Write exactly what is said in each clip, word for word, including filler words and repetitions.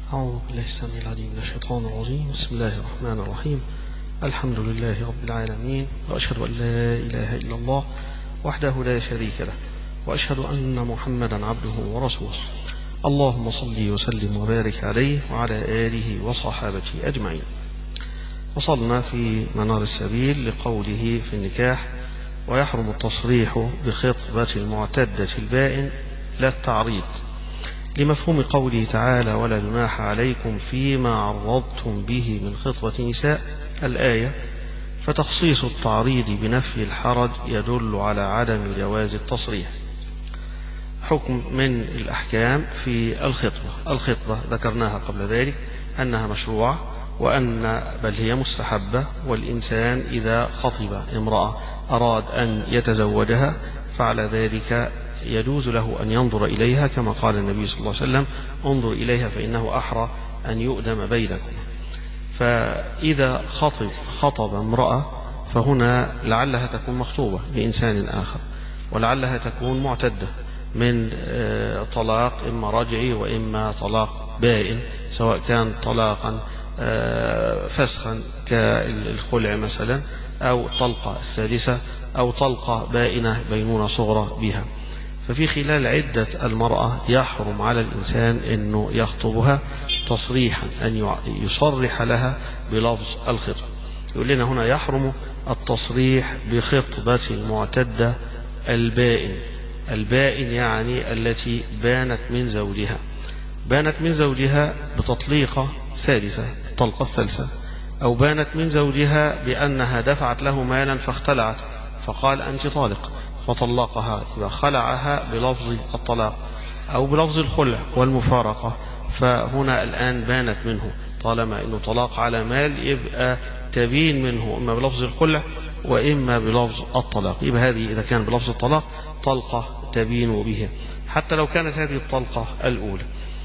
أعوذ بالله السميع العليم من الشيطان الرجيم. بسم الله الرحمن الرحيم. الحمد لله رب العالمين، وأشهد أن لا إله إلا الله وحده لا شريك له، وأشهد أن محمدا عبده ورسوله. اللهم صل وسلم وبارك عليه وعلى آله وصحابته أجمعين. وصلنا في منار السبيل لقوله في النكاح: ويحرم التصريح بخطبة المعتدة البائن لا التعريض، لمفهوم قوله تعالى: ولا جناح عليكم فيما عرضتم به من خطبة نساء الآية. فتخصيص التعريض بنفي الحرج يدل على عدم جواز التصريح. حكم من الأحكام في الخطبة. الخطبة ذكرناها قبل ذلك أنها مشروعة، وأن بل هي مستحبة، والإنسان إذا خطب امرأة أراد أن يتزوجها فعلى ذلك يجوز له أن ينظر إليها، كما قال النبي صلى الله عليه وسلم: انظر إليها فإنه أحرى أن يؤدم بينكم. فإذا خطب خطب امرأة فهنا لعلها تكون مخطوبة لإنسان آخر، ولعلها تكون معتدة من طلاق إما رجعي وإما طلاق بائن، سواء كان طلاقا فسخا كالخلع مثلا، أو طلقة السادسة، أو طلقة بائنة بينونة صغرى بها. ففي خلال عدة المرأة يحرم على الإنسان أنه يخطبها تصريحا، أن يصرح لها بلفظ الخطبة. يقول لنا هنا: يحرم التصريح بخطبة المعتدة البائن. البائن يعني التي بانت من زوجها، بانت من زوجها بتطليقة ثالثة، الطلقة الثالثة، أو بانت من زوجها بأنها دفعت له مالا فاختلعت فقال: أنت طالق، فطلقها، إذا خلعها بلفظ الطلاق أو بلفظ الخلع والمفارقة، فهنا الآن بانت منه. طالما أنه طلاق على مال يبقى تبين منه إما بلفظ الخلع وإما بلفظ الطلاق. يبقى هذه إذا كان بلفظ الطلاق طلقة تبين به، حتى لو كانت هذه الطلقة الأولى.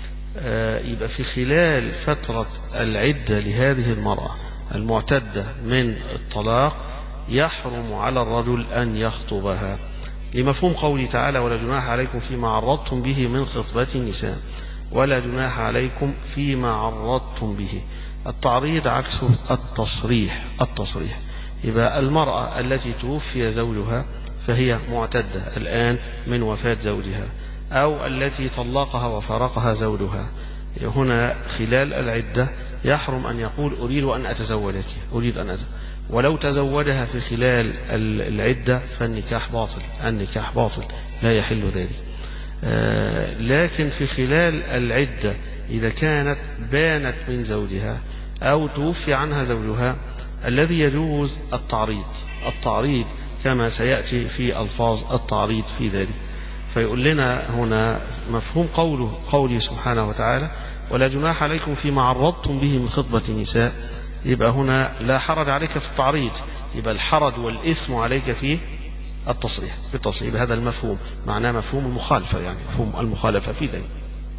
يبقى في خلال فترة العدة لهذه المرأة المعتدة من الطلاق يحرم على الرجل أن يخطبها، لمفهوم قوله تعالى: ولا جناح عليكم فيما عرضتم به من خطبة النساء. ولا جناح عليكم فيما عرضتم به. التعريض عكسه التصريح. التصريح يبقى المرأة التي توفي زوجها فهي معتدة الآن من وفاة زوجها، أو التي طلقها وفارقها زوجها، هنا خلال العدة يحرم أن يقول: أريد أن أتزوجك، أريد أن أتزوجك. ولو تزوجها في خلال العدة فالنكاح باطل، النكاح باطل لا يحل ذلك. آه لكن في خلال العدة إذا كانت بانت من زوجها أو توفي عنها زوجها، الذي يجوز التعريض. التعريض كما سيأتي في ألفاظ التعريض في ذلك. فيقول لنا هنا مفهوم قوله قوله سبحانه وتعالى: ولا جناح عليكم فيما عرضتم به من خطبة النساء. يبقى هنا لا حرج عليك في التعريض، يبقى الحرج والإثم عليك في التصريح. في التصريح هذا المفهوم معناه مفهوم المخالفة، يعني مفهوم المخالفة في ذلك.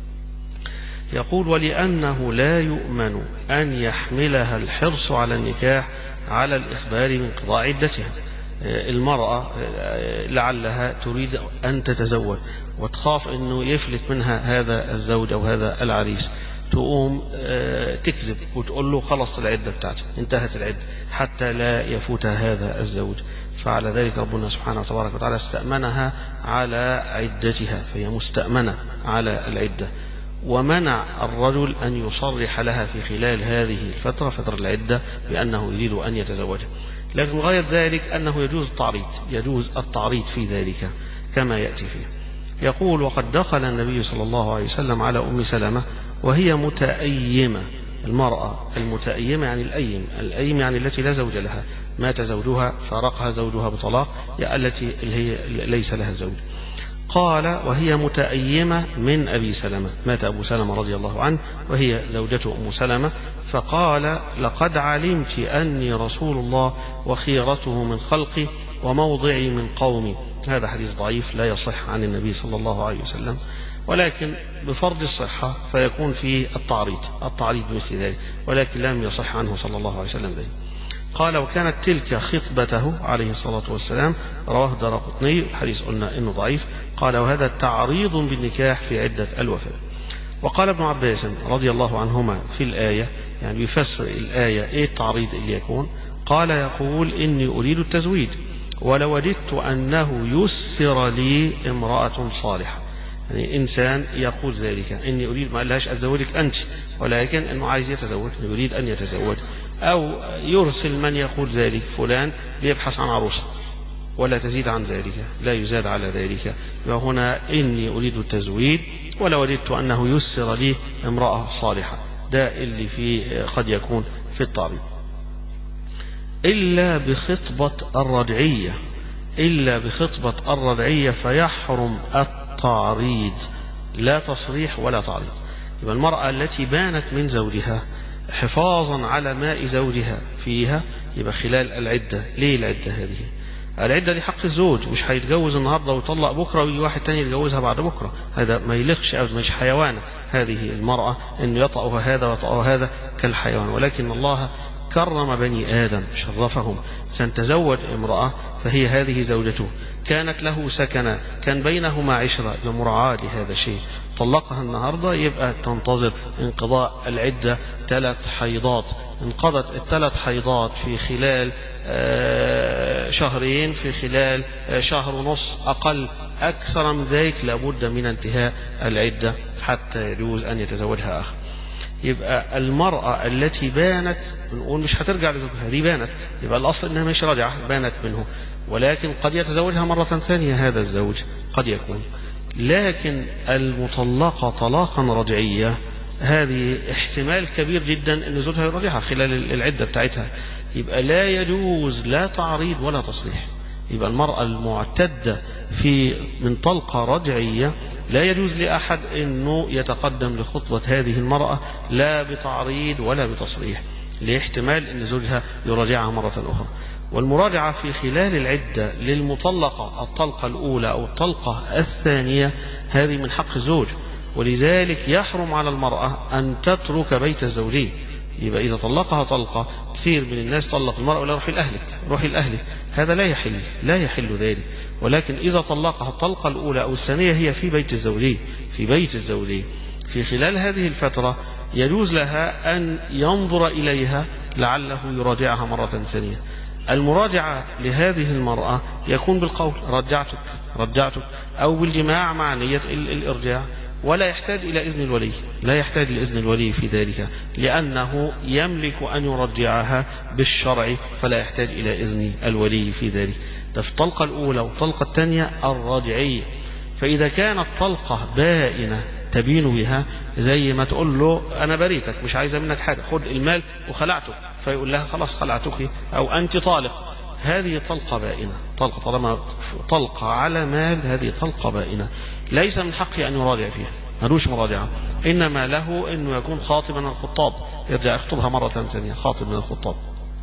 يقول: ولأنه لا يؤمن أن يحملها الحرص على النكاح على الإخبار من قضاء عدتها. المرأة لعلها تريد أن تتزوج وتخاف أنه يفلت منها هذا الزوج أو هذا العريس، تقوم تكذب وتقول له: خلص العدة بتاعتي، انتهت العدة، حتى لا يفوتها هذا الزوج. فعلى ذلك ربنا سبحانه وتبارك وتعالى استأمنها على عدتها، فهي مستأمنة على العدة، ومنع الرجل أن يصرح لها في خلال هذه الفترة، فترة العدة، بأنه يريد أن يتزوجها. لكن غاية ذلك أنه يجوز التعريض، يجوز التعريض في ذلك كما يأتي فيه. يقول: وقد دخل النبي صلى الله عليه وسلم على أم سلمة وهي متأيمة. المرأة المتأيمة يعني الأيم، الأيم يعني التي لا زوج لها، مات زوجها فارقها زوجها بطلاق، يعني التي هي ليس لها زوج. قال: وهي متأيمة من أبي سلمة، مات أبو سلمة رضي الله عنه وهي زوجته أم سلمة. فقال: لقد علمت أني رسول الله وخيرته من خلقي وموضعي من قومي. هذا حديث ضعيف لا يصح عن النبي صلى الله عليه وسلم، ولكن بفرض الصحة فيكون فيه التعريض، التعريض مثل ذلك، ولكن لم يصح عنه صلى الله عليه وسلم ذلك. قال: وكانت تلك خطبته عليه الصلاة والسلام. رواه الدارقطني، الحديث قلنا إنه ضعيف. قال: وهذا تعريض بالنكاح في عدة الوفاة. وقال ابن عباس رضي الله عنهما في الآية، يعني يفسر الآية إيه التعريض اللي يكون، قال يقول إني أريد التزويد ولوددت أنه يسر لي امرأة صالحة. يعني إنسان يقول ذلك، إني أريد، ما قالهاش أتزوجك أنت، ولكن إنه عايز يتزوج، يريد أن يتزوج، أو يرسل من يقول ذلك فلان بيبحث عن عروسة ولا تزيد عن ذلك، لا يزاد على ذلك. وهنا إني أريد التزويد ولوددت أنه يسر لي امرأة صالحة، ده اللي فيه قد يكون في التعريض. إلا بخطبة الرجعية، إلا بخطبة الرجعية فيحرم التعريض، لا تصريح ولا تعريض. يبقى المرأة التي بانت من زوجها حفاظا على ماء زوجها فيها، يبقى خلال العدة. ليه العدة هذه؟ العدة دي حق الزوج، مش هيتجوز النهاردة ويطلق بكرة ويجي واحد تاني يتجوزها بعد بكرة، هذا ما يليقش، أو مش حيوانة هذه المرأة إنه يطأها هذا ويطأها هذا كالحيوان. ولكن الله كرم بني آدم شرفهم، سنتزوج امرأة فهي هذه زوجته، كانت له سكنا، كان بينهما عشرة، لمراعاة لهذا الشيء. طلقها النهاردة يبقى تنتظر انقضاء العدة ثلاث حيضات، انقضت الثلاث حيضات في خلال شهرين، في خلال شهر ونص أقل، أكثر من ذلك لابد من انتهاء العدة حتى يجوز أن يتزوجها آخر. يبقى المرأة التي بانت، نقول مش هترجع لزوجها، دي بانت، يبقى الأصل إنها مش راجعة، بانت منه، ولكن قد يتزوجها مرة ثانية هذا الزوج، قد يكون. لكن المطلقة طلاقا رجعية هذه احتمال كبير جدا ان زوجها يراجعها خلال العدة بتاعتها، يبقى لا يجوز لا تعريض ولا تصريح. يبقى المرأة المعتدة في من طلقة رجعية لا يجوز لأحد انه يتقدم لخطبة هذه المرأة لا بتعريض ولا بتصريح، لاحتمال ان زوجها يراجعها مرة اخرى. والمراجعة في خلال العدة للمطلقة الطلقة الأولى أو الطلقة الثانية هذه من حق الزوج، ولذلك يحرم على المرأة أن تترك بيت الزوجين. يبقى إذا طلقها طلقة، كثير من الناس طلق المرأة ولا روحي لأهلك، روحي لأهلك، هذا لا يحل، لا يحل ذلك. ولكن إذا طلقها الطلقة الأولى أو الثانية هي في بيت الزوجين، في بيت الزوجين، في خلال هذه الفترة يجوز لها أن ينظر إليها لعله يراجعها مرة ثانية. المراجعة لهذه المرأة يكون بالقول رجعتك رجعتك، أو بالجماع مع نية الإرجاع، ولا يحتاج إلى إذن الولي، لا يحتاج إلى إذن الولي في ذلك، لأنه يملك أن يرجعها بالشرع، فلا يحتاج إلى إذن الولي في ذلك. ده في الطلقة الأولى والطلقة الثانية الرجعية. فإذا كانت طلقة بائنة تبين بها، زي ما تقول له أنا بريتك مش عايزة منك حاجة، خد المال وخلعتك، فيقول لها خلاص خلعتك أو أنت طالق، هذه طلقة بائنة. طلقة طالما طلقة على مال هذه طلقة بائنة، ليس من حقه أن يراجع فيها، ملوش مراجعة، إنما له أنه يكون خاطبا من الخطاب، يرجع يخطبها مرة ثانية خاطب من الخطاب.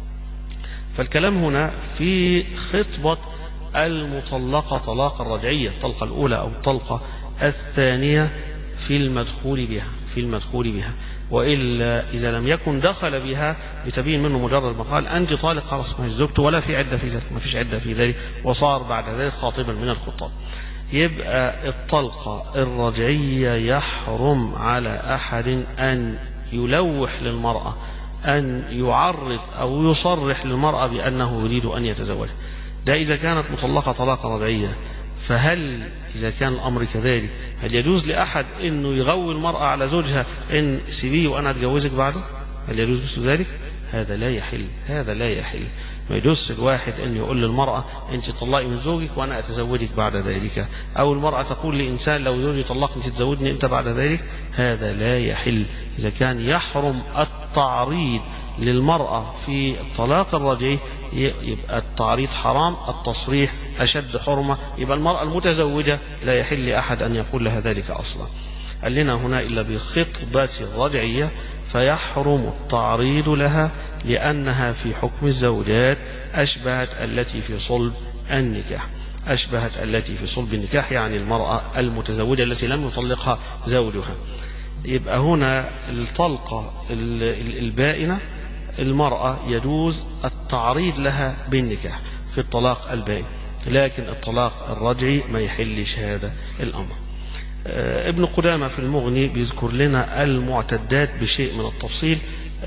فالكلام هنا في خطبة المطلقة طلاق الرجعية، الطلقة الأولى أو الطلقة الثانية في المدخول بها، في المدخول بها. وإلا إذا لم يكن دخل بها بتبين منه مجرد ما قال أنت طالق، خلاص ما زوجته، ولا في عدة في ذلك، ما فيش عدة في ذلك، وصار بعد ذلك خاطبا من الخطاب. يبقى الطلقة الرجعية يحرم على أحد أن يلوح للمرأة، أن يعرض أو يصرح للمرأة بأنه يريد أن يتزوج. ده إذا كانت مطلقة طلاقة رجعية. فهل إذا كان الأمر كذلك هل يجوز لأحد أنه يغوي المرأة على زوجها إن سيبيه وأنا أتجوزك بعده؟ هل يجوز مثل ذلك؟ هذا لا يحل، هذا لا يحل. ما يجوز الواحد أن يقول للمرأة أنت طلقي من زوجك وأنا أتزوجك بعد ذلك، أو المرأة تقول لإنسان لو زوجي طلقني تتزوجني أنت بعد ذلك، هذا لا يحل. إذا كان يحرم التعريض للمرأة في الطلاق الرجعي يبقى التعريض حرام، التصريح أشد حرمة. يبقى المرأة المتزوجة لا يحل لأحد أن يقول لها ذلك أصلا. قال لنا هنا إلا بخطبة الرجعية فيحرم التعريض لها، لأنها في حكم الزوجات أشبهت التي في صلب النكاح، أشبهت التي في صلب النكاح، يعني المرأة المتزوجة التي لم يطلقها زوجها. يبقى هنا الطلقة البائنة المرأة يجوز التعريض لها بالنكاح في الطلاق البائن، لكن الطلاق الرجعي ما يحلش هذا الأمر. ابن قدامة في المغني بيذكر لنا المعتدات بشيء من التفصيل.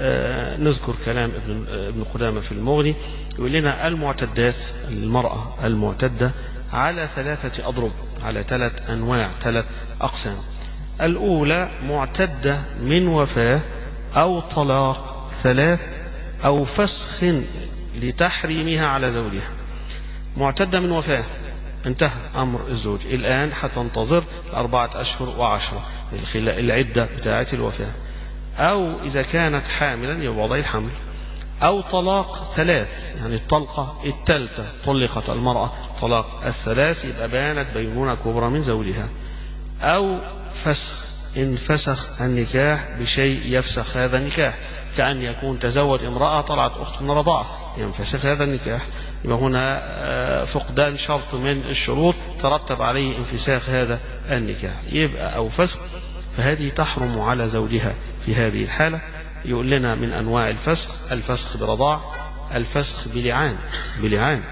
نذكر كلام ابن ابن قدامة في المغني، يقول لنا المعتدات المرأة المعتدة على ثلاثة أضرب، على ثلاث أنواع، ثلاث أقسام. الأولى معتدة من وفاة أو طلاق ثلاث أو فسخ لتحريمها على زوجها. معتدة من وفاة، انتهى أمر الزوج، الآن هتنتظر أربعة أشهر وعشرة العدة بتاعة الوفاة. أو إذا كانت حاملا يبقى وضع الحمل. أو طلاق ثلاث، يعني الطلقة الثالثة، طلقت المرأة طلاق الثلاث يبقى بانت بينونة كبرى من زوجها. أو فسخ، إن فسخ النكاح بشيء يفسخ هذا النكاح، كأن يكون تزوج امرأة طلعت أخت من رضاعة، ينفسخ هذا النكاح. يبقى هنا فقدان شرط من الشروط ترتب عليه انفساخ هذا النكاح، يبقى أو فسخ، فهذه تحرم على زوجها في هذه الحالة. يقول لنا من أنواع الفسخ: الفسخ برضاع، الفسخ بلعان، بلعان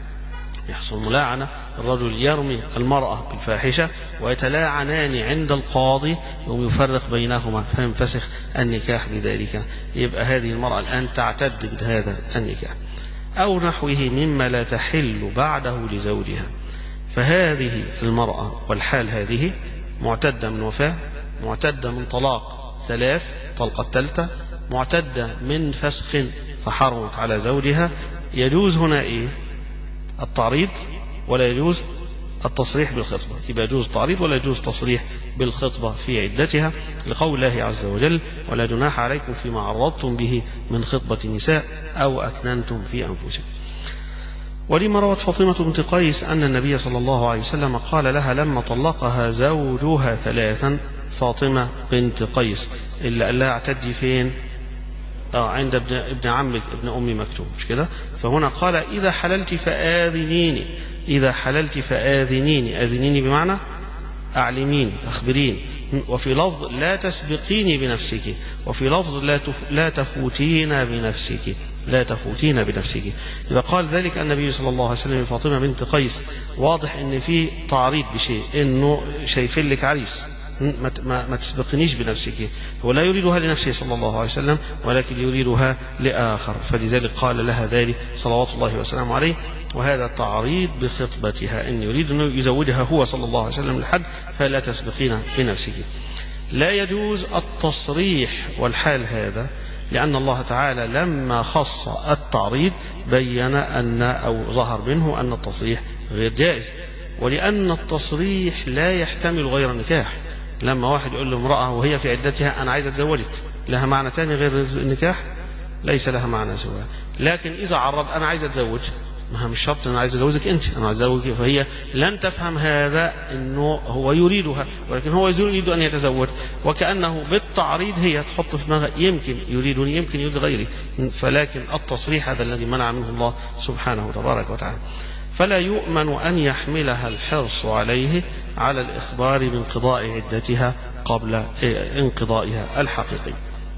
يحصل ملاعنة، الرجل يرمي المرأة بالفاحشة ويتلاعنان عند القاضي يوم يفرق بينهما فينفسخ النكاح بذلك، يبقى هذه المرأة الآن تعتد بهذا النكاح. أو نحوه مما لا تحل بعده لزوجها، فهذه المرأة والحال هذه معتدة من وفاة، معتدة من طلاق ثلاث، طلقة الثالثة، معتدة من فسخ فحرمت على زوجها. يجوز هنا إيه؟ التعريض ولا يجوز التصريح بالخطبة، يبقى يجوز تعريض ولا يجوز تصريح بالخطبة في عدتها، لقول الله عز وجل: ولا جناح عليكم فيما عرضتم به من خطبة النساء أو أكننتم في أنفسكم. ولما روت فاطمة بنت قيس أن النبي صلى الله عليه وسلم قال لها لما طلقها زوجها ثلاثا، فاطمة بنت قيس اللي قال لها اعتدي فين؟ آه عند ابن, ابن عمك ابن أم مكتوم، مش كده؟ فهنا قال: إذا حللت فآذنيني، إذا حللت فآذنيني، آذنيني بمعنى أعلميني، أخبريني. وفي لفظ لا تسبقيني بنفسك، وفي لفظ لا لا تفوتين بنفسك، لا تفوتين بنفسك. إذا قال ذلك النبي صلى الله عليه وسلم لفاطمة بنت قيس، واضح إن في تعريض بشيء، إنه شايفين لك عريس، ما, ما, ما تسبقنيش بنفسك. هو لا يريدها لنفسه صلى الله عليه وسلم، ولكن يريدها لآخر، فلذلك قال لها ذلك صلوات الله وسلامه عليه. وهذا تعريض بخطبتها، إن يريد أن يزوجها هو صلى الله عليه وسلم لحد، فلا تسبقين بنفسك. لا يجوز التصريح والحال هذا، لأن الله تعالى لما خص التعريض بين أن أو ظهر منه أن التصريح غير جائز، ولأن التصريح لا يحتمل غير النكاح. لما واحد يقول لامرأة وهي في عدتها أنا عايز أتزوجك، لها معنى ثاني غير النكاح؟ ليس لها معنى سواء. لكن إذا عرض أنا عايز أتزوج، ما مش شرط أنا عايز أتزوجك أنت، أنا عايز أتزوجك، فهي لن تفهم هذا إنه هو يريدها، ولكن هو يريد أن يتزوج، وكأنه بالتعريض هي تحط في دماغها يمكن يريدني يمكن يريد غيري. فلكن التصريح هذا الذي منع منه الله سبحانه تبارك وتعالى. فلا يؤمن أن يحملها الحرص عليه على الإخبار بانقضاء عدتها قبل انقضائها الحقيقي.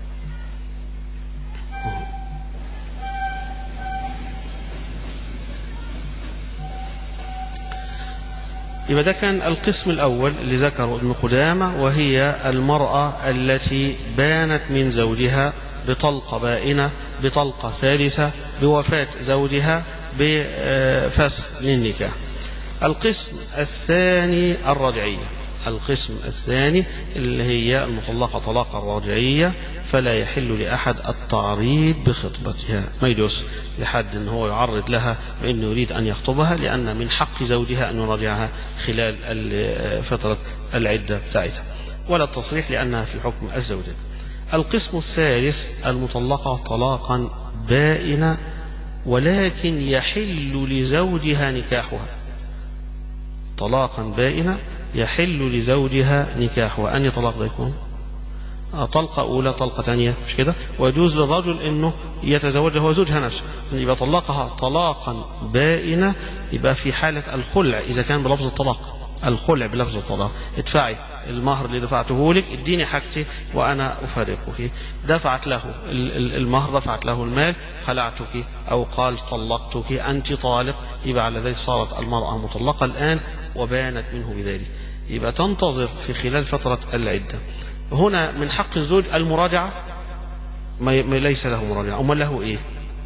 يبقى ده كان القسم الأول اللي ذكره ابن قدامة، وهي المرأة التي بانت من زوجها بطلقة بائنة، بطلقة ثالثة، بوفاة زوجها، بفسخ للنكاح. القسم الثاني الرجعية، القسم الثاني اللي هي المطلقة طلاقا رجعية، فلا يحل لأحد التعريض بخطبتها، ما يجوز لحد أن هو يعرض لها بأنه يريد أن يخطبها، لأن من حق زوجها أن يراجعها خلال فترة العدة بتاعتها، ولا التصريح لأنها في حكم الزوجة. القسم الثالث المطلقة طلاقا بائنا، ولكن يحل لزوجها نكاحها، طلاقا بائنا يحل لزوجها نكاحها. أنهي طلاق ده يكون؟ طلقة أولى، طلقة ثانية، مش كده؟ ويجوز للرجل إنه يتزوجها هو زوجها نفسه، يبقى طلقها طلاقا بائنا، يبقى في حالة الخلع إذا كان بلفظ الطلاق، الخلع بلفظ الطلاق، ادفعي المهر اللي دفعته لك، اديني حاجتي وأنا أفارقك. دفعت له المهر، دفعت له المال، خلعتك أو قال طلقتك أنت طالق، يبقى على ذلك صارت المرأة مطلقة الآن وبانت منه بذلك. يبقى تنتظر في خلال فترة العدة. هنا من حق الزوج المراجعة، ما ليس له مراجعة، أما له إيه؟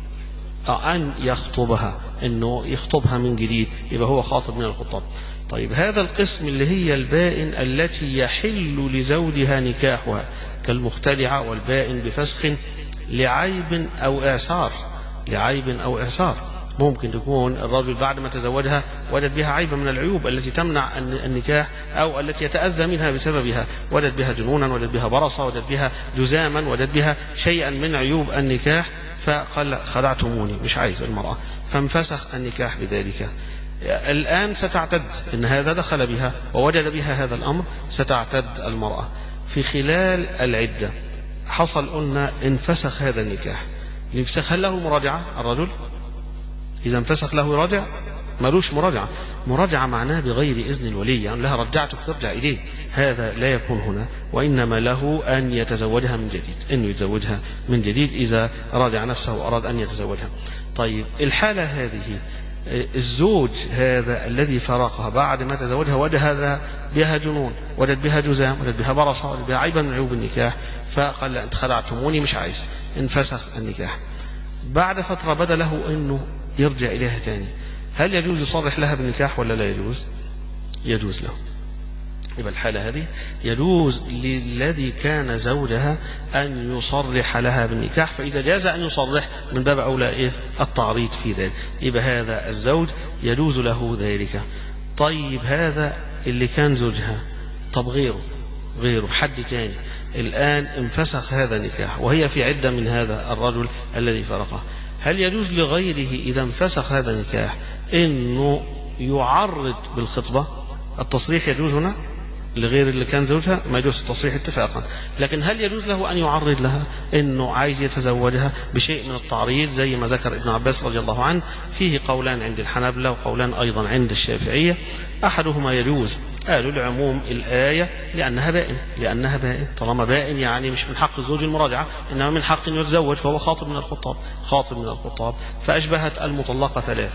أن يخطبها، إنه يخطبها من جديد، يبقى هو خاطب من الخطاب. طيب هذا القسم اللي هي البائن التي يحل لزوجها نكاحها كالمختلعة والبائن بفسخ لعيب أو إعسار، لعيب أو إعسار. ممكن تكون الرجل بعد ما تزوجها وجد بها عيبا من العيوب التي تمنع النكاح أو التي يتأذى منها بسببها، وجد بها جنونا، وجد بها برصة، وجد بها جزاما، وجد بها شيئا من عيوب النكاح، فقال خدعتموني، مش عايز المرأة، فانفسخ النكاح بذلك. الآن ستعتد، إن هذا دخل بها ووجد بها هذا الأمر، ستعتد المرأة. في خلال العدة حصل قلنا انفسخ هذا النكاح، الانفساخ هل له مراجعة الرجل؟ إذا انفسخ له راجع؟ ملوش مراجعة. مراجعة معناه بغير إذن الولي، يعني لها رجعتك ترجع إليه، هذا لا يكون هنا، وإنما له أن يتزوجها من جديد، أنه يتزوجها من جديد إذا راجع نفسه وأراد أن يتزوجها. طيب الحالة هذه الزوج هذا الذي فارقها بعد ما تزوجها وجد بها جنون، وجد بها جزام، وجد بها برصة، وجد بها عيبا من عيوب النكاح، فقال لا أنت خدعتموني، مش عايز، انفسخ النكاح. بعد فترة بدا له أنه يرجع إليها تاني، هل يجوز يصرح لها بالنكاح ولا لا يجوز؟ يجوز له. يبقى الحالة هذه يجوز للذي كان زوجها أن يصرح لها بالنكاح، فإذا جاز أن يصرح من باب أولى إيه؟ التعريض في ذلك، يبقى هذا الزوج يجوز له ذلك. طيب هذا اللي كان زوجها، طب غيره غيره حد تاني الآن انفسخ هذا النكاح وهي في عدة من هذا الرجل الذي فرقه، هل يجوز لغيره إذا انفسخ هذا النكاح إنه يعرض بالخطبة؟ التصريح يجوز هنا لغير اللي كان زوجها، ما يجوز التصريح اتفاقا، لكن هل يجوز له أن يعرض لها إنه عايز يتزوجها بشيء من التعريض زي ما ذكر ابن عباس رضي الله عنه؟ فيه قولان عند الحنابلة وقولان أيضا عند الشافعية، أحدهما يجوز، قالوا لعموم الآية لأنها بائن، لأنها بائن، طالما بائن يعني مش من حق الزوج المراجعة، إنما من حق أن يتزوج، فهو خاطب من الخطاب، خاطب من الخطاب، فأشبهت المطلقة ثلاث.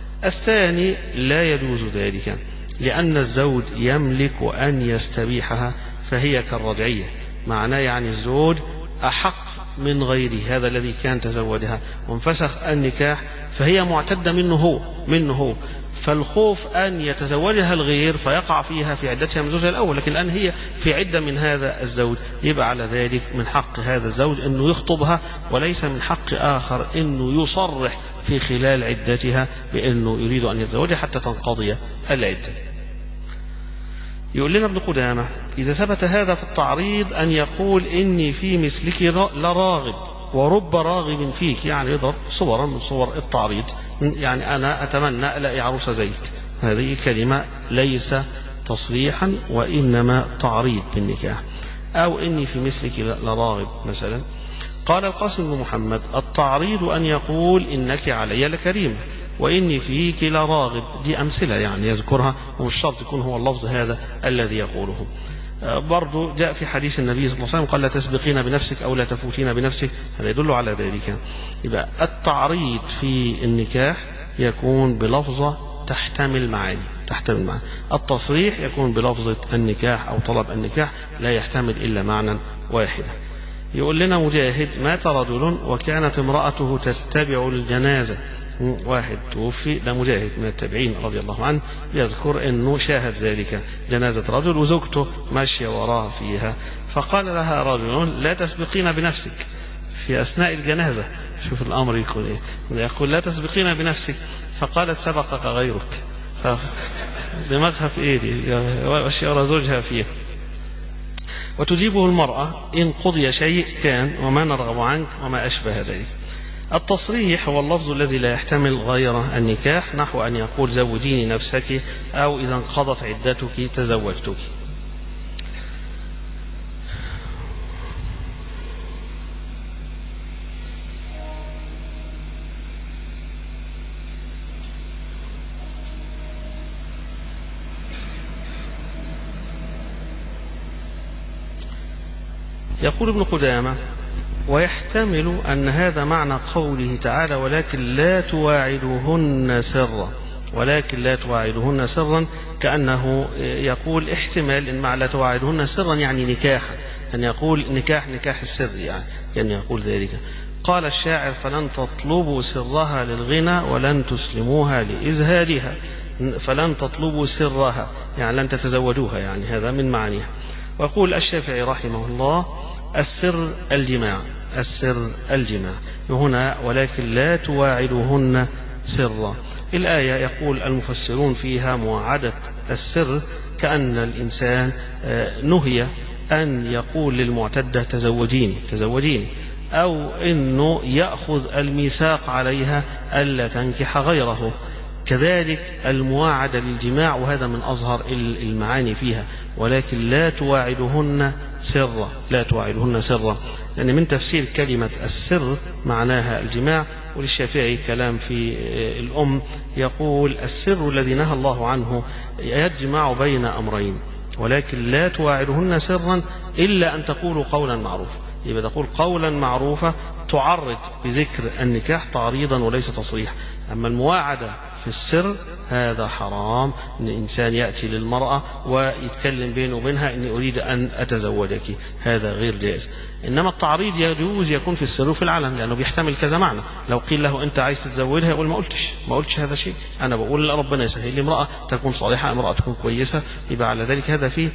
الثاني لا يجوز ذلك، لأن الزوج يملك أن يستبيحها، فهي كالرجعية، معناه يعني الزوج أحق من غيره، هذا الذي كان تزوجها وانفسخ النكاح، فهي معتدة منه هو منه هو فالخوف أن يتزوجها الغير فيقع فيها في عدتها من زوجها الأول، لكن الآن هي في عدة من هذا الزوج، يبقى على ذلك من حق هذا الزوج أنه يخطبها، وليس من حق آخر أنه يصرح في خلال عدتها بأنه يريد أن يتزوجها حتى تنقضي العدة. يقول لنا ابن قدامة إذا ثبت هذا في التعريض أن يقول إني في مثلك لراغب ورب راغب فيك، يعني يضرب صورا من صور التعريض، يعني أنا أتمنى ألاقي عروسة زيك، هذه كلمة ليس تصريحا وإنما تعريض بالنكاح. أو إني في مثلك لراغب مثلا. قال القاسم بن محمد التعريض أن يقول إنك علي لكريم وإني فيك لراغب، دي أمثلة يعني يذكرها، ومش شرط يكون هو اللفظ هذا الذي يقوله. برضو جاء في حديث النبي صلى الله عليه وسلم قال لا تسبقين بنفسك أو لا تفوتين بنفسك، هذا يدل على ذلك. يبقى التعريض في النكاح يكون بلفظة تحتمل معاني، تحتمل معاني. التصريح يكون بلفظة النكاح أو طلب النكاح، لا يحتمل إلا معنى واحدا. يقول لنا مجاهد مات رجل وكانت امرأته تتبع الجنازة، واحد توفي، ده مجاهد من التابعين رضي الله عنه، يذكر أنه شاهد ذلك جنازة رجل وزوجته ماشية وراها فيها، فقال لها رجل لا تسبقين بنفسك في أثناء الجنازة، شوف الأمر يكون إيه، يقول لا تسبقين بنفسك، فقالت سبقك غيرك، دماغها في إيدي وشير زوجها فيه. وتجيبه المرأة إن قضي شيء كان وما نرغب عنك وما أشبه ذلك. التصريح هو اللفظ الذي لا يحتمل غير النكاح، نحو أن يقول زوجيني نفسك، أو إذا انقضت عدتك تزوجتك. يقول ابن قدامة ويحتمل أن هذا معنى قوله تعالى ولكن لا تواعدوهن سرا، ولكن لا تواعدهن سرا، كأنه يقول احتمال إن مع لا تواعدهن سرا يعني نكاحا، أن يقول نكاح نكاح السر يعني يعني يقول ذلك. قال الشاعر: فلن تطلبوا سرها للغنى ولن تسلموها لإزهادها. فلن تطلبوا سرها يعني لن تتزوجوها، يعني هذا من معانيها. ويقول الشافعي رحمه الله: السر الجماع، السر الجماع هنا، ولكن لا تواعدهن سرا. الآية يقول المفسرون فيها مواعدة السر، كأن الإنسان نهي أن يقول للمعتدة تزوجيني تزوجيني، أو أنه يأخذ الميثاق عليها ألا تنكح غيره. كذلك المواعدة للجماع، وهذا من أظهر المعاني فيها، ولكن لا تواعدهن سرا، لا تواعدهن سرا، لأن يعني من تفسير كلمة السر معناها الجماع. وللشافعي كلام في الأم يقول: السر الذي نهى الله عنه يجمع بين أمرين، ولكن لا تواعدهن سرا إلا أن تقولوا قولا معروفا. يبقى تقول قولا معروفا تعرض بذكر النكاح تعريضا وليس تصريح. أما المواعدة في السر هذا حرام، أن الإنسان يأتي للمرأة ويتكلم بينه وبينها إني أريد أن أتزوجك، هذا غير جائز. إنما التعريض يجوز يكون في السر وفي العلن، لأنه بيحتمل كذا معنى. لو قيل له أنت عايز تتزوجها يقول ما قلتش ما قلتش هذا شيء، أنا بقول ربنا يسهل لي امرأة تكون صالحة، امرأة تكون كويسة، يبقى على ذلك هذا فيه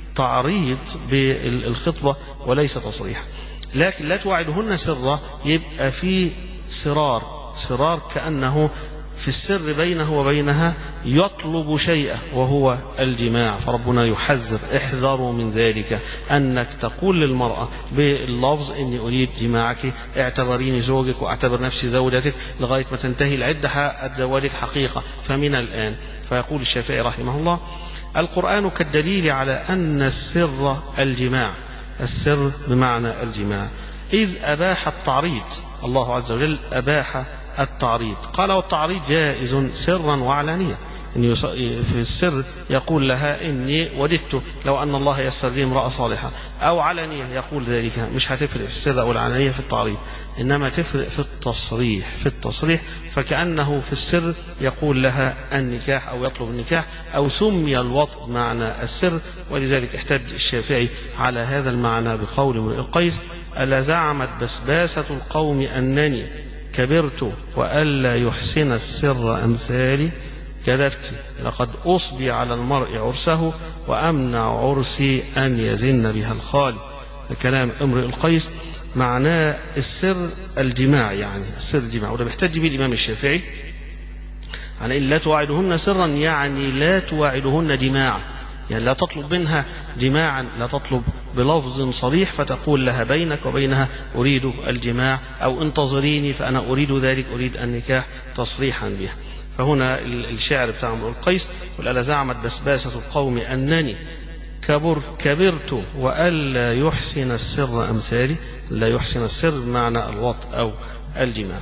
تعريض بالخطبة وليس تصريح. لكن لا توعدهن سرا يبقى في سرار، سرار كأنه في السر بينه وبينها يطلب شيئا وهو الجماع. فربنا يحذر: احذروا من ذلك، أنك تقول للمرأة باللفظ إني أريد جماعك، اعتبريني زوجك واعتبر نفسي زوجتك لغاية ما تنتهي العدة أتزوجك حقيقة، فمن الآن. فيقول الشافعي رحمه الله: القرآن كالدليل على أن السر الجماع، السر بمعنى الجماع، إذ أباح التعريض. الله عز وجل أباح التعريض، قال: والتعريض جائز سرا وعلانية. إن في السر يقول لها إني وددت لو أن الله يسر لي امرأة صالحة، أو علانية يقول ذلك. مش هتفرق في السر أو العلانية في التعريض، إنما تفرق في التصريح، في التصريح فكأنه في السر يقول لها النكاح أو يطلب النكاح، أو سمي الوطء معنى السر. ولذلك احتج الشافعي على هذا المعنى بقول امرئ القيس: ألا زعمت بسباسة القوم أنني كبرت وألا يحسن السر أمثالي، كذبت لقد أصبي على المرء عرسه وأمنع عرسي أن يزن بها الخالي. كلام امرئ القيس معناه السر الجماع، يعني السر الجماع. وده بيحتج به الإمام الشافعي على إن لا تواعدهن سرا، يعني لا تواعدهن جماعا، يعني لا تطلب منها جماعا، لا تطلب بلفظ صريح فتقول لها بينك وبينها أريد الجماع، أو انتظريني فأنا أريد ذلك، أريد النكاح تصريحا بها. فهنا الشعر بتاع امرؤ القيس: ولا زعمت بسباسة القوم أنني كبر كبرت وألا يحسن السر أمثالي. لا يحسن السر بمعنى الوطء أو الجماع.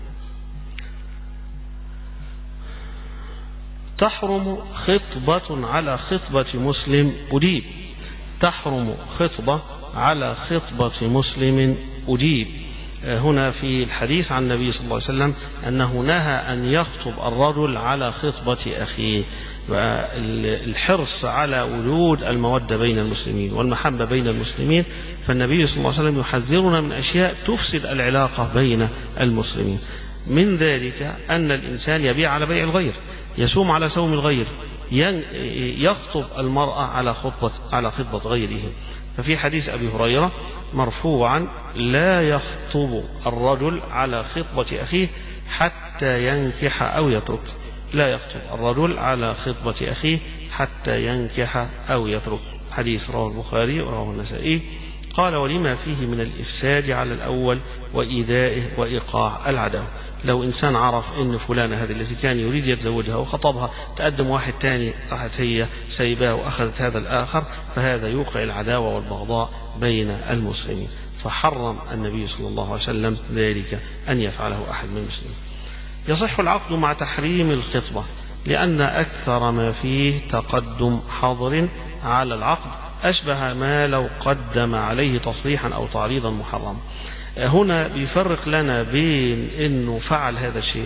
تحرم خطبة على خطبة مسلم أجيب، تحرم خطبة على خطبة مسلم أجيب. هنا في الحديث عن النبي صلى الله عليه وسلم أنه نهى أن يخطب الرجل على خطبة أخيه، والحرص على وجود المودة بين المسلمين والمحبة بين المسلمين. فالنبي صلى الله عليه وسلم يحذرنا من أشياء تفسد العلاقة بين المسلمين. من ذلك أن الإنسان يبيع على بيع الغير، يسوم على سوم الغير، يخطب المرأة على خطبة على خطبة غيره. ففي حديث أبي هريرة مرفوعا: لا يخطب الرجل على خطبة أخيه حتى ينكح أو يترك. لا يخطب الرجل على خطبة أخيه حتى ينكح أو يترك. حديث رواه البخاري ورواه النسائي. قال: ولما فيه من الإفساد على الأول وإيذائه وإيقاع العداوة. لو إنسان عرف إن فلانة هذه التي كان يريد يتزوجها وخطبها تقدم واحد تاني، راحت هي سيباه وأخذت هذا الآخر، فهذا يوقع العداوة والبغضاء بين المسلمين. فحرم النبي صلى الله عليه وسلم ذلك أن يفعله أحد من المسلمين. يصح العقد مع تحريم الخطبة، لأن أكثر ما فيه تقدم حظر على العقد أشبه ما لو قدم عليه تصريحا أو تعريضا محرم. هنا بيفرق لنا بين أنه فعل هذا الشيء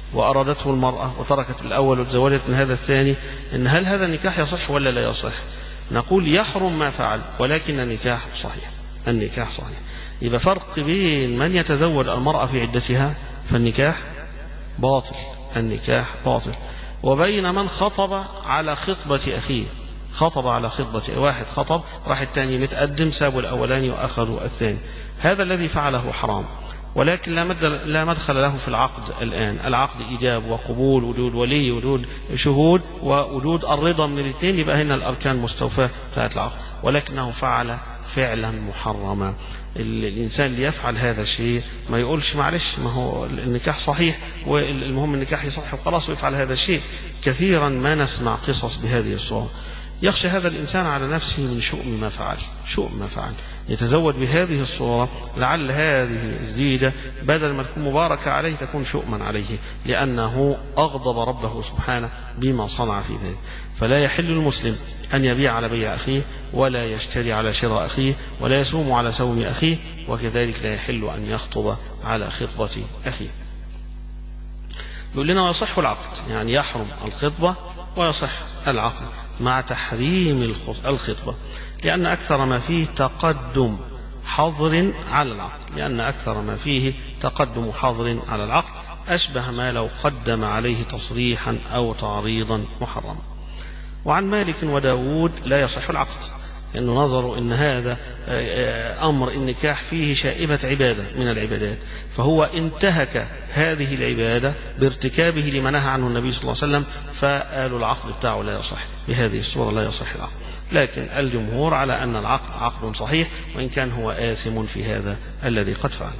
وأرادته المرأة وتركت الأول وتزوجت من هذا الثاني، إن هل هذا النكاح يصح ولا لا يصح؟ نقول يحرم ما فعل، ولكن النكاح صحيح، النكاح صحيح. يبقى فرق بين من يتزوج المرأة في عدتها فالنكاح باطل، النكاح باطل، وبين من خطب على خطبة أخيه، خطب على خطبة واحد، خطب راح الثاني متقدم، سابوا الأولاني وأخذوا الثاني، هذا الذي فعله حرام، ولكن لا مدخل له في العقد الآن. العقد إيجاب وقبول، وجود ولي، وجود شهود، ووجود الرضا من الاثنين، يبقى هنا الأركان مستوفاة بتاعت العقد، ولكنه فعل فعلا محرما. الإنسان اللي يفعل هذا الشيء ما يقولش معلش ما هو النكاح صحيح والمهم النكاح يصح وخلاص ويفعل هذا الشيء. كثيرا ما نسمع قصص بهذه الصورة، يخشى هذا الإنسان على نفسه من شؤم ما فعل، شؤم ما فعل، يتزوج بهذه الصورة لعل هذه الزيدة بدل ما تكون مباركة عليه تكون شؤما عليه، لأنه أغضب ربه سبحانه بما صنع في ذلك. فلا يحل المسلم أن يبيع على بيع أخيه، ولا يشتري على شراء أخيه، ولا يسوم على سوم أخيه، وكذلك لا يحل أن يخطب على خطبة أخيه. يقول لنا ويصح العقد، يعني يحرم الخطبة ويصح العقد مع تحريم الخطبة، لأن أكثر ما فيه تقدم حظر على العقد، لأن أكثر ما فيه تقدم حظر على العقد أشبه ما لو قدم عليه تصريحا أو تعريضا محرما. وعن مالك وداود لا يصح العقد، لأنه نظروا أن هذا أمر النكاح فيه شائبة عبادة من العبادات، فهو انتهك هذه العبادة بارتكابه لما نهى عنه النبي صلى الله عليه وسلم، فقالوا العقد بتاعه لا يصح، بهذه الصورة لا يصح العقد. لكن الجمهور على أن العقد عقد صحيح، وإن كان هو آثم في هذا الذي قد فعل.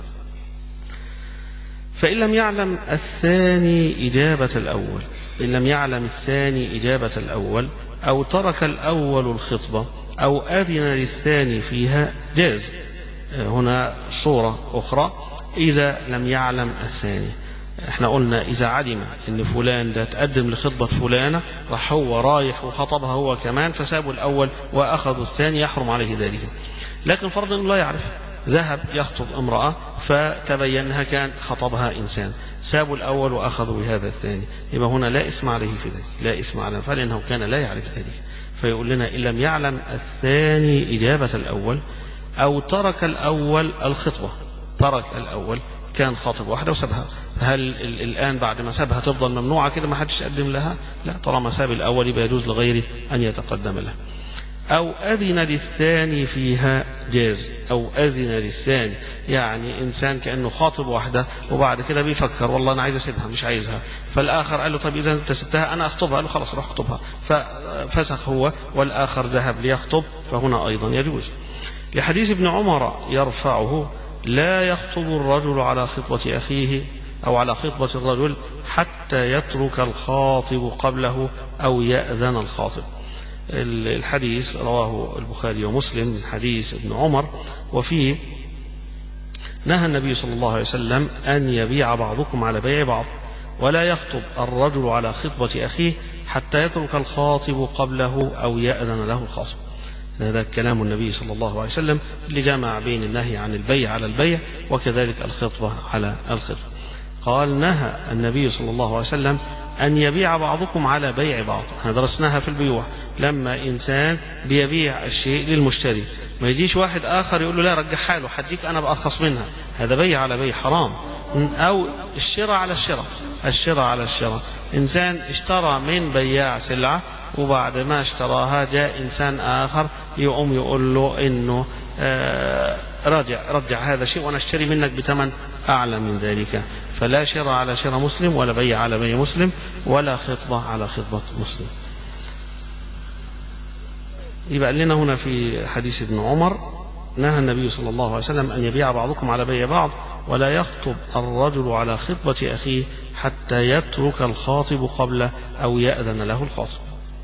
فإن لم يعلم الثاني إجابة الأول، إن لم يعلم الثاني إجابة الأول، أو ترك الأول الخطبة، أو أذن للثاني فيها جاز. هنا صورة أخرى، إذا لم يعلم الثاني، احنا قلنا إذا علم إن فلان ده تقدم لخطبة فلانة راح هو رايح وخطبها هو كمان، فسابوا الأول وأخذوا الثاني، يحرم عليه ذلك. لكن فرض أنه لا يعرف، ذهب يخطب امرأة فتبينها كان خطبها إنسان، سابوا الأول وأخذوا بهذا الثاني، يبقى هنا لا إثم عليه في ذلك، لا إثم عليه، فلأنه كان لا يعرف ذلك. فيقول لنا إن لم يعلم الثاني إجابة الأول، أو ترك الأول الخطبة، ترك الأول كان خاطب واحدة وسابها، هل الآن بعد ما سابها تفضل ممنوعة كده ما حدش يقدم لها؟ لا، طالما ساب الأول يبقى يجوز لغيره أن يتقدم له. أو أذن للثاني فيها جاز، أو أذن للثاني، يعني إنسان كأنه خاطب واحدة وبعد كده بيفكر والله أنا عايز أسيبها مش عايزها، فالآخر قال له طب إذا أنت سبتها أنا أخطبها، قال له خلاص روح اخطبها، ففسخ هو والآخر ذهب ليخطب، فهنا أيضا يجوز. لحديث ابن عمر يرفعه: لا يخطب الرجل على خطبة أخيه أو على خطبة الرجل حتى يترك الخاطب قبله أو يأذن الخاطب. الحديث رواه البخاري ومسلم من حديث ابن عمر، وفيه نهى النبي صلى الله عليه وسلم أن يبيع بعضكم على بيع بعض، ولا يخطب الرجل على خطبة أخيه حتى يترك الخاطب قبله أو يأذن له الخاطب. هذا كلام النبي صلى الله عليه وسلم اللي جمع بين النهي عن البيع على البيع وكذلك الخطبة على الخطبة. قال نهى النبي صلى الله عليه وسلم أن يبيع بعضكم على بيع بعض، احنا درسناها في البيوع، لما إنسان بيبيع الشيء للمشتري ما يجيش واحد آخر يقول له لا رجع حاله حديك أنا بأرخص منها، هذا بيع على بيع حرام. أو الشراء على الشراء، الشراء على الشراء، إنسان اشترى من بياع سلعة وبعد ما اشتراها جاء إنسان آخر يقوم يقول له إنه آه رجع رجع هذا الشيء وأنا اشتري منك بثمن أعلى من ذلك، فلا شراء على شراء مسلم، ولا بيع على بيع مسلم، ولا خطبة على خطبة مسلم. يبقى لنا هنا في حديث ابن عمر نهى النبي صلى الله عليه وسلم أن يبيع بعضكم على بيع بعض، ولا يخطب الرجل على خطبة أخيه حتى يترك الخاطب قبله أو يأذن له الخاطب.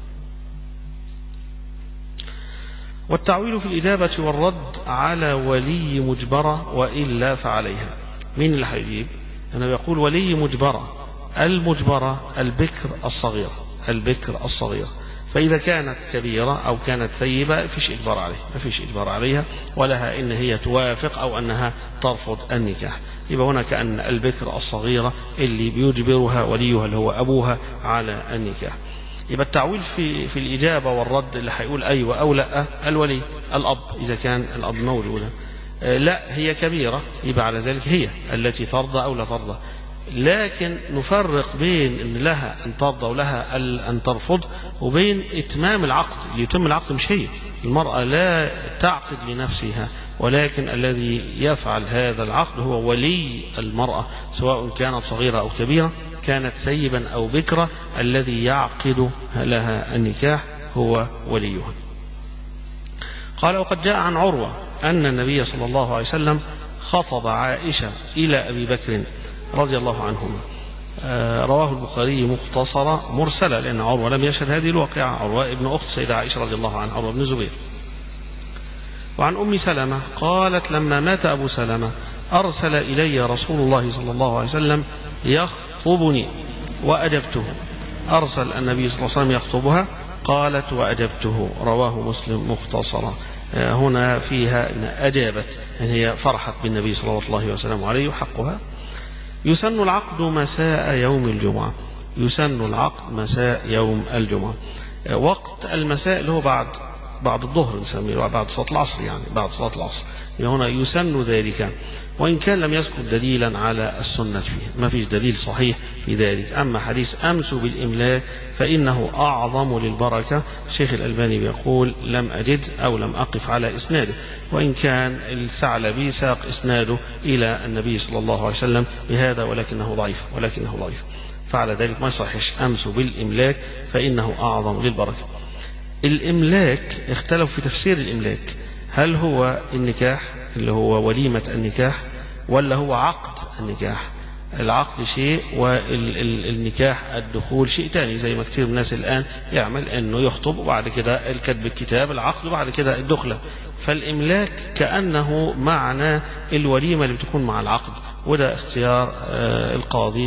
والتعويل في الإجابة والرد على ولي مجبرة وإلا فعليها. مين اللي هيجيب؟ أنا بيقول ولي مجبرة، المجبرة البكر الصغيرة، البكر الصغيرة، فإذا كانت كبيرة أو كانت ثيبة فيش إجبار عليها، ما فيش إجبار عليها ولها إن هي توافق أو أنها ترفض النكاح. يبقى هنا كأن البكر الصغيرة اللي بيجبرها وليها اللي هو أبوها على النكاح. يبقى التعويل في في الإجابة والرد اللي هيقول أيوة أو لا الولي الأب إذا كان الأب موجودا. لا هي كبيرة يبقى على ذلك هي التي ترضى أو لا ترضى، لكن نفرق بين أن لها أن ترضى ولها أن ترفض وبين إتمام العقد. اللي يتم العقد مش هي، المرأة لا تعقد لنفسها، ولكن الذي يفعل هذا العقد هو ولي المرأة سواء كانت صغيرة أو كبيرة، كانت ثيبا أو بكرة، الذي يعقد لها النكاح هو وليها. قال وقد جاء عن عروة أن النبي صلى الله عليه وسلم خطب عائشة إلى أبي بكر رضي الله عنهما. آه رواه البخاري مختصرا مرسلا، لأن عروة لم يشهد هذه الواقعة، عروة ابن أخت سيدة عائشة رضي الله عنها، عروة بن زبير. وعن أم سلمة قالت لما مات أبو سلمة أرسل إلي رسول الله صلى الله عليه وسلم يخطبني وأجبته. أرسل النبي صلى الله عليه وسلم يخطبها، قالت وأجبته. رواه مسلم مختصرا. هنا فيها إن أجابت، إن هي فرحت بالنبي صلى الله عليه وسلم عليه وحقها. يسن العقد مساء يوم الجمعة. يسن العقد مساء يوم الجمعة. وقت المساء اللي هو بعد بعد الظهر نسميه، بعد صلاة العصر، يعني بعد صلاة العصر. هنا يسن ذلك، وإن كان لم يذكر دليلا على السنة فيه، ما فيش دليل صحيح في ذلك. أما حديث أمس بالإملاك فإنه أعظم للبركة. الشيخ الألباني بيقول لم أجد أو لم أقف على إسناده، وإن كان الثعلبي ساق إسناده إلى النبي صلى الله عليه وسلم بهذا، ولكنه ضعيف ولكنه ضعيف فعلى ذلك ما يصحش أمس بالإملاك فإنه أعظم للبركة. الإملاك اختلف في تفسير الإملاك، هل هو النكاح اللي هو وليمة النكاح ولا هو عقد النكاح؟ العقد شيء والنكاح الدخول شيء تاني، زي ما كتير من الناس الآن يعمل أنه يخطب وبعد كده الكتب الكتاب العقد وبعد كده الدخلة. فالإملاك كأنه معنى الوليمة اللي بتكون مع العقد، وده اختيار القاضي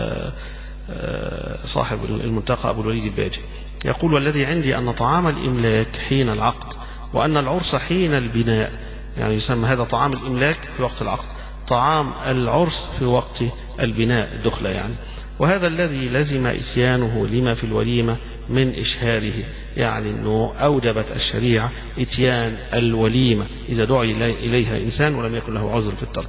صاحب المنتقى أبو الوليد الباجي. يقول والذي عندي أن طعام الإملاك حين العقد، وأن العرس حين البناء، يعني يسمى هذا طعام الإملاك في وقت العقد، طعام العرس في وقت البناء الدخلة يعني. وهذا الذي لزم إتيانه لما في الوليمة من إشهاره، يعني أنه أوجبت الشريعة إتيان الوليمة إذا دعي إليها إنسان ولم يكن له عذر في الترك.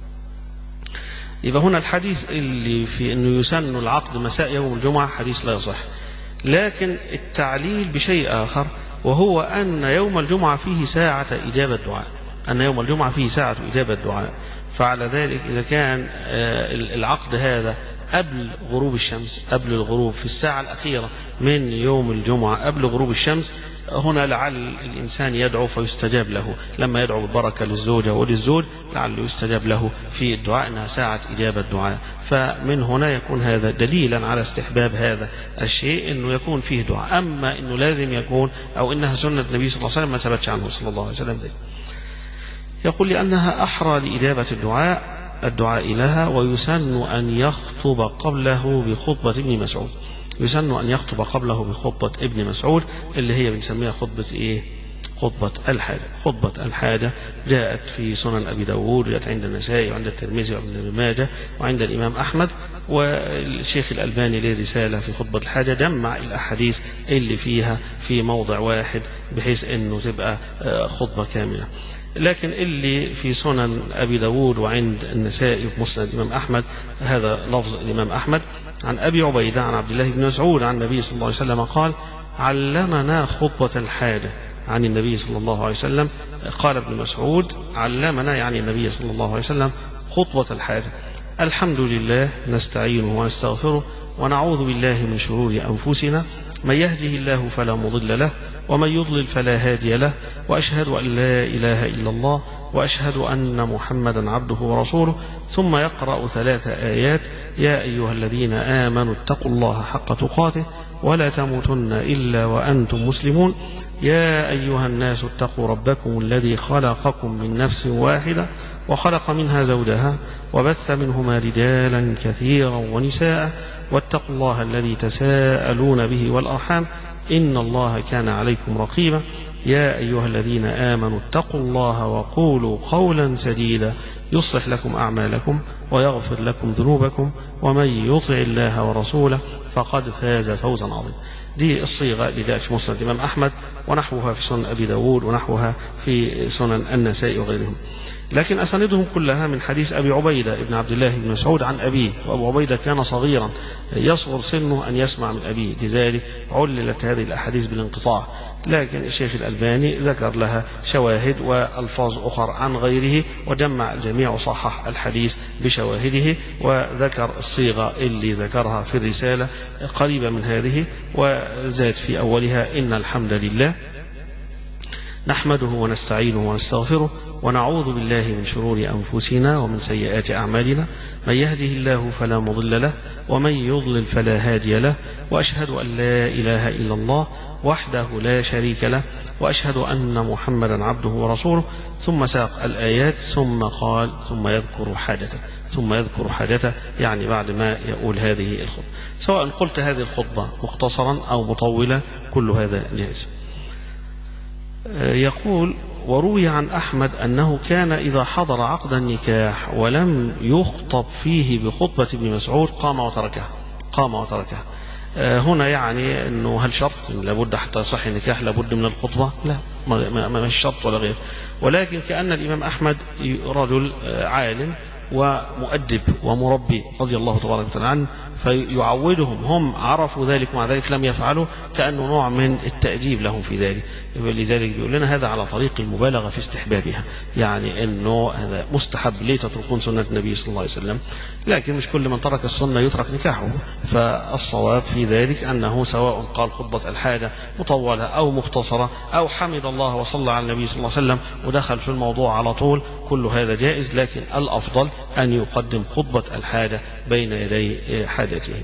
يبقى هنا الحديث اللي في أنه يسن العقد مساء يوم الجمعة حديث لا يصح، لكن التعليل بشيء آخر، وهو أن يوم الجمعة فيه ساعة إجابة دعاء، أن يوم الجمعة فيه ساعة إجابة دعاء. فعلى ذلك إذا كان العقد هذا قبل غروب الشمس، قبل الغروب في الساعة الأخيرة من يوم الجمعة قبل غروب الشمس، هنا لعل الإنسان يدعو فيستجاب له، لما يدعو بالبركة للزوجة وللزوج لعله يستجاب له في الدعاء أنها ساعة إجابة دعاء. فمن هنا يكون هذا دليلا على استحباب هذا الشيء، أنه يكون فيه دعاء. أما أنه لازم يكون أو أنها سنة النبي صلى الله عليه وسلم ما ثبتش عنه صلى الله عليه وسلم. يقول لأنها أحرى لإجابة الدعاء الدعاء لها. ويسن أن يخطب قبله بخطبة ابن مسعود، يسن أن يخطب قبله بخطبة ابن مسعود اللي هي بنسميها خطبة إيه؟ خطبة الحاجة. خطبة الحاجة جاءت في سنن أبي داود، جاءت عند النسائي وعند الترمذي وابن ماجه وعند الإمام أحمد. والشيخ الألباني له رسالة في خطبة الحاجة جمع الأحاديث اللي فيها في موضع واحد بحيث أنه تبقى خطبة كاملة. لكن اللي في سنن أبي داود وعند النسائي في مسند الإمام أحمد هذا لفظ الإمام أحمد عن أبي عبيدة عن عبد الله بن مسعود عن النبي صلى الله عليه وسلم قال علمنا خطبة الحاجة عن النبي صلى الله عليه وسلم. قال ابن مسعود علمنا يعني النبي صلى الله عليه وسلم خطبة الحاجة. الحمد لله نستعينه ونستغفره ونعوذ بالله من شرور أنفسنا، من يهده الله فلا مضل له ومن يضلل فلا هادي له، وأشهد أن لا إله إلا الله وأشهد أن محمدا عبده ورسوله. ثم يقرأ ثلاث آيات: يا أيها الذين آمنوا اتقوا الله حق تقاته ولا تموتن إلا وأنتم مسلمون، يا أيها الناس اتقوا ربكم الذي خلقكم من نفس واحدة وخلق منها زوجها وبث منهما رجالا كثيرا ونساء، واتقوا الله الذي تساءلون به والأرحام إن الله كان عليكم رقيبا يا أيها الذين آمنوا اتقوا الله وقولوا قولا سديدا يصلح لكم أعمالكم ويغفر لكم ذنوبكم ومن يطع الله ورسوله فقد فاز فوزا عظيما. دي الصيغة اللي جاءت في مسند الإمام أحمد ونحوها في سنن أبي داود ونحوها في سنن النسائي وغيرهم، لكن أساندهم كلها من حديث أبي عبيدة ابن عبد الله بن مسعود عن أبيه، وأبو عبيدة كان صغيرا يصغر سنه أن يسمع من أبيه، لذلك عللت هذه الأحاديث بالانقطاع، لكن الشيخ الألباني ذكر لها شواهد وألفاظ أخرى عن غيره وجمع الجميع وصحح الحديث بشواهده، وذكر الصيغة اللي ذكرها في الرسالة قريبة من هذه، وزاد في أولها إن الحمد لله نحمده ونستعينه ونستغفره ونعوذ بالله من شرور أنفسنا ومن سيئات أعمالنا من يهده الله فلا مضل له ومن يضلل فلا هادي له وأشهد أن لا إله إلا الله وحده لا شريك له وأشهد أن محمدا عبده ورسوله. ثم ساق الآيات ثم قال ثم يذكر حاجته ثم يذكر حاجته يعني بعد ما يقول هذه الخطبة، سواء قلت هذه الخطبة مختصرا أو مطولة كل هذا جائز. يقول وروي عن أحمد أنه كان إذا حضر عقد النكاح ولم يخطب فيه بخطبة ابن مسعود قام وتركه قام وتركه هنا يعني أنه هل شرط لابد حتى يصح النكاح لابد من الخطبة؟ لا، ما مش شرط ولا غير، ولكن كأن الإمام أحمد رجل عالم ومؤدب ومربي رضي الله تبارك وتعالى عنه، فيعودهم، هم عرفوا ذلك ومع ذلك لم يفعلوا، كأنه نوع من التأديب لهم في ذلك. لذلك بيقول لنا هذا على طريق المبالغة في استحبابها، يعني أنه هذا مستحب، ليه تتركون سنة النبي صلى الله عليه وسلم، لكن مش كل من ترك السنة يترك نكاحه، فالصواب في ذلك أنه سواء قال خطبة الحاجة مطولة أو مختصرة أو حمد الله وصلى على النبي صلى الله عليه وسلم ودخل في الموضوع على طول، كل هذا جائز، لكن الأفضل أن يقدم خطبة الحاجة بين يدي حاجته.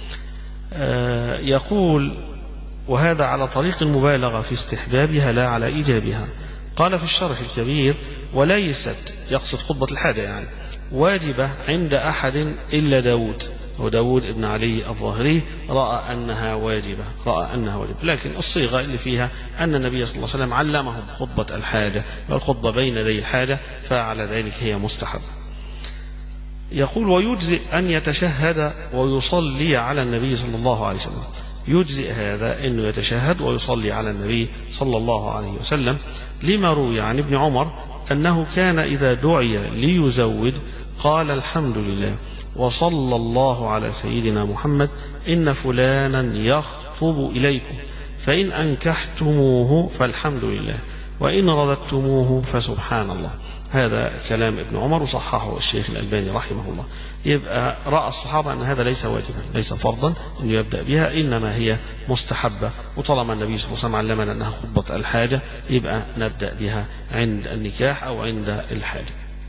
يقول وهذا على طريق المبالغة في استحبابها لا على إيجابها. قال في الشرح الكبير وليست، يقصد خطبة الحاجة يعني، واجبة عند أحد إلا داود، وداود ابن علي الظاهري رأى أنها واجبة رأى أنها واجبة لكن الصيغة اللي فيها أن النبي صلى الله عليه وسلم علمهم خطبة الحاجة والخطبة بين يدي الحاجة، فعلى ذلك هي مستحب. يقول ويجزئ أن يتشهد ويصلي على النبي صلى الله عليه وسلم، يجزئ هذا أنه يتشهد ويصلي على النبي صلى الله عليه وسلم، لما روي عن ابن عمر أنه كان إذا دعي ليزود قال الحمد لله وصلى الله على سيدنا محمد إن فلانا يخطب إليكم فإن أنكحتموه فالحمد لله وإن رددتموه فسبحان الله. هذا كلام ابن عمر وصححه الشيخ الألباني رحمه الله. يبقى رأى الصحابة أن هذا ليس واجبا، ليس فرضا أن يبدأ بها، إنما هي مستحبة، وطالما النبي صلى الله عليه وسلم علمنا أنها خطبة الحاجة يبقى نبدأ بها عند النكاح أو عند الحاجة.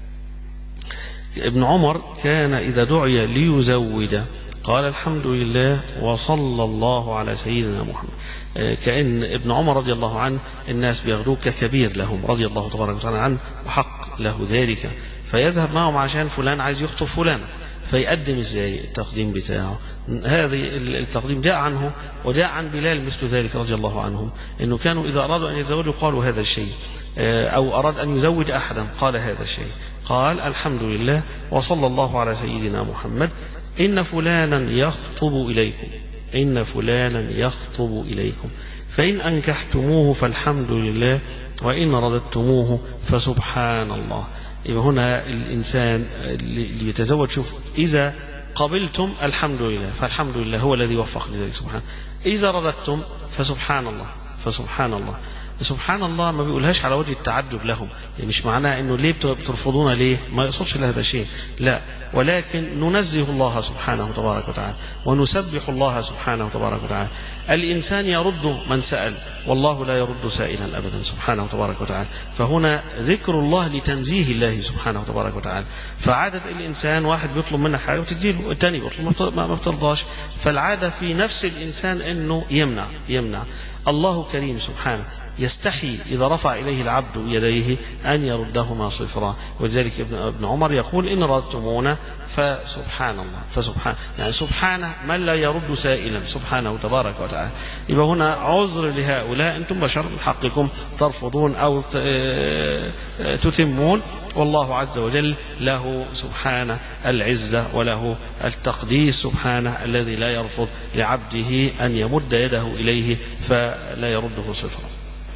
ابن عمر كان إذا دعي ليزوج قال الحمد لله وصلى الله على سيدنا محمد، كأن ابن عمر رضي الله عنه الناس بياخدوه ككبير لهم رضي الله تبارك وتعالى عنه وحق له ذلك، فيذهب معهم عشان فلان عايز يخطب فلان، فيقدم ازاي التقديم بتاعه. هذه التقديم جاء عنه وجاء عن بلال مثل ذلك رضي الله عنهم، انه كانوا اذا ارادوا ان يتزوجوا قالوا هذا الشيء، او اراد ان يزوج احدا قال هذا الشيء، قال الحمد لله وصلى الله على سيدنا محمد إن فلانا يخطب إليكم إن فلانا يخطب إليكم فإن أنكحتموه فالحمد لله وإن رددتموه فسبحان الله. يبقى هنا الإنسان اللي يتزوج شوف إذا قبلتم الحمد لله فالحمد لله هو الذي وفق لذلك سبحانه، إذا رددتم فسبحان الله فسبحان الله. سبحان الله ما بيقولهاش على وجه التعجب لهم، يعني مش معناه انه ليه بترفضون ليه، ما يقصدش لهذا الشيء، لا، ولكن ننزه الله سبحانه تبارك وتعالى ونسبح الله سبحانه تبارك وتعالى. الإنسان يرد من سأل والله لا يرد سائلا أبدا سبحانه تبارك وتعالى، فهنا ذكر الله لتنزيه الله سبحانه تبارك وتعالى. فعادة الإنسان واحد بيطلب منك حاجة وتديله، الثاني بيطلب ما بترضاش، فالعادة في نفس الإنسان أنه يمنع يمنع الله كريم سبحانه يستحي إذا رفع إليه العبد يديه أن يردهما صفرا. ولذلك ابن عمر يقول إن ردتمونا فسبحان الله، فسبحان يعني سبحانه من لا يرد سائلا سبحانه تبارك وتعالى. يبقى هنا عذر لهؤلاء، أنتم بشر من حقكم ترفضون أو تتمون، والله عز وجل له سبحانه العزة وله التقديس سبحانه الذي لا يرفض لعبده أن يمد يده إليه فلا يرده صفرا.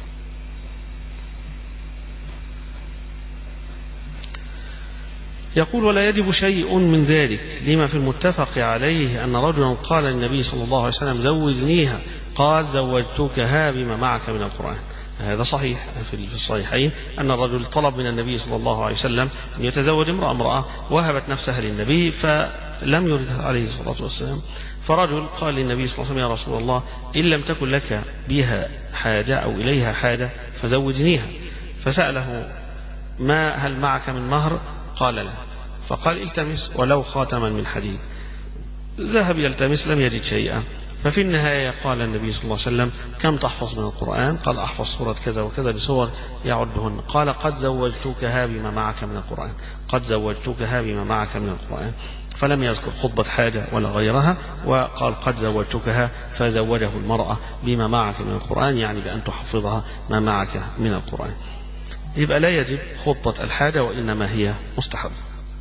يقول ولا يجب شيء من ذلك لما في المتفق عليه أن رجلا قال للنبي صلى الله عليه وسلم زوجنيها، قال زوجتكها بما معك من القرآن. هذا صحيح في الصحيحين أن الرجل طلب من النبي صلى الله عليه وسلم أن يتزوج امرأة امرأة وهبت نفسها للنبي فلم يردها عليه الصلاة والسلام، فرجل قال للنبي صلى الله عليه وسلم يا رسول الله إن لم تكن لك بها حاجة أو إليها حاجة فزوجنيها، فسأله ما هل معك من مهر؟ قال لا، فقال التمس ولو خاتما من حديد. ذهب يلتمس لم يجد شيئا، ففي النهاية قال النبي صلى الله عليه وسلم كم تحفظ من القرآن؟ قال أحفظ سورة كذا وكذا بسور يعدهن. قال قد زوجتكها بما معك من القرآن، قد زوجتكها بما معك من القرآن، فلم يذكر خطبة حاجة ولا غيرها، وقال قد زوجتكها فزوجه المرأة بما معك من القرآن، يعني بأن تحفظها ما معك من القرآن. يبقى لا يجب خطبة الحاجة وإنما هي مستحب.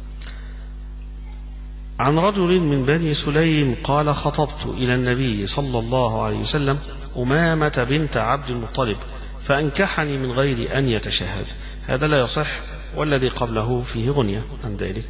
عن رجل من بني سليم قال خطبت إلى النبي صلى الله عليه وسلم أمامة بنت عبد المطلب فأنكحني من غير أن يتشهد. هذا لا يصح، والذي قبله فيه غنية عن ذلك.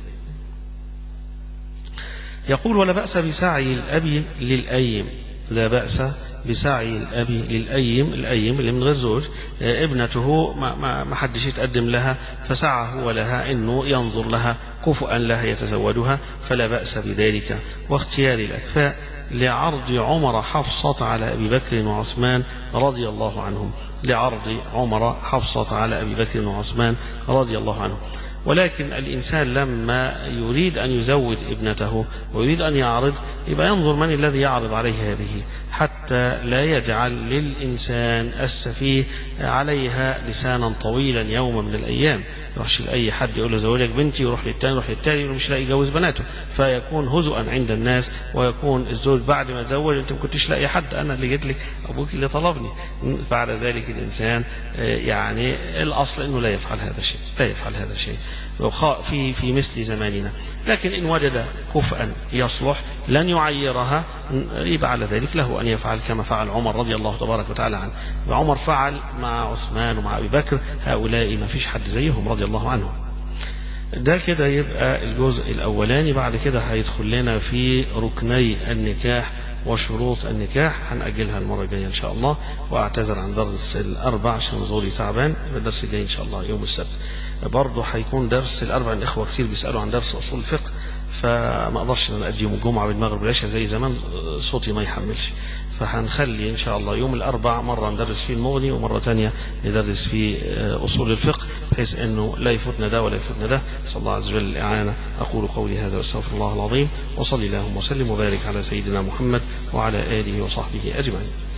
يقول ولا بأس بسعي الأب للأيم، لا بأس بسعي الأب للأيم، الأيم اللي من غير زوج، ابنته ما, ما حدش يتقدم لها فسعه ولها إنه ينظر لها كفؤا لها يتزوجها، فلا بأس بذلك. واختيار الأكفاء لعرض عمر حفصة على أبي بكر وعثمان رضي الله عنهم، لعرض عمر حفصة على أبي بكر وعثمان رضي الله عنهم. ولكن الإنسان لما يريد أن يزوج ابنته ويريد أن يعرض يبقى ينظر من الذي يعرض عليه هذه، حتى لا يجعل للإنسان السفيه عليها لسانا طويلا يوم من الأيام. يروحش لأي حد يقول له زوجك بنتي، يروح للتاني يروح للتاني يقول مش لاقي يجوز بناته، فيكون هزءا عند الناس، ويكون الزوج بعد ما تزوج انت ما كنتش لاقي حد، انا اللي جيت لك، ابوك اللي طلبني. بعد ذلك الانسان يعني الاصل انه لا يفعل هذا الشيء، لا يفعل هذا الشيء في في مثل زماننا. لكن ان وجد كفءا يصلح لن يعيرها يبقى على ذلك له ان يفعل كما فعل عمر رضي الله تبارك وتعالى عنه. وعمر فعل مع عثمان ومع ابي بكر، هؤلاء ما فيش حد زيهم رضي الله عنهم. ده كده يبقى الجزء الأولاني. بعد كده هيدخل لنا في ركني النكاح وشروط النكاح، هنأجلها المرة الجاية إن شاء الله. وأعتذر عن درس الأربع عشان زوري تعبان، الدرس الجاي إن شاء الله يوم السبت. برضه هيكون درس الأربع، الإخوة كتير بيسألوا عن درس أصول الفقه، فما أقدرش أن أدي يوم الجمعة بالمغرب والعشاء زي زمان، صوتي ما يحملش، فهنخلي إن شاء الله يوم الأربع مرة ندرس فيه المغني ومرة تانية ندرس فيه أصول الفقه، بحيث أنه لا يفوتنا ده ولا يفوتنا ده. صلى الله عز وجل الإعانة. أقول قولي هذا واستغفر الله العظيم، وصلي اللهم وسلم وبارك على سيدنا محمد وعلى آله وصحبه أجمعين.